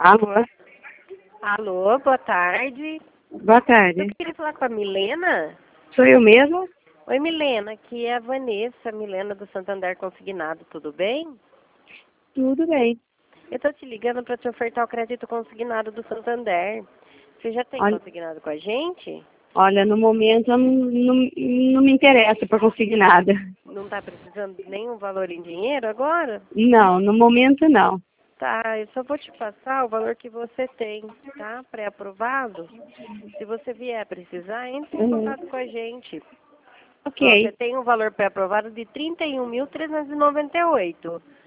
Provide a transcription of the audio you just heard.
Alô? Alô, boa tarde. Boa tarde. Eu queria falar com a Milena. Sou eu mesma? Oi, Milena, aqui é a Vanessa, Milena do Santander Consignado, tudo bem? Tudo bem. Eu tô te ligando para te ofertar o crédito consignado do Santander. Você já tem Olha, consignado com a gente? olha, no momento eu não me interessa por conseguir nada. Não tá precisando de nenhum valor em dinheiro agora? Não, no momento não. Tá, eu só vou te passar o valor que você tem, tá? Pré-aprovado. Se você vier precisar, entre em Uhum. contato com a gente. Ó, você Ok. tem um valor pré-aprovado de 31.398.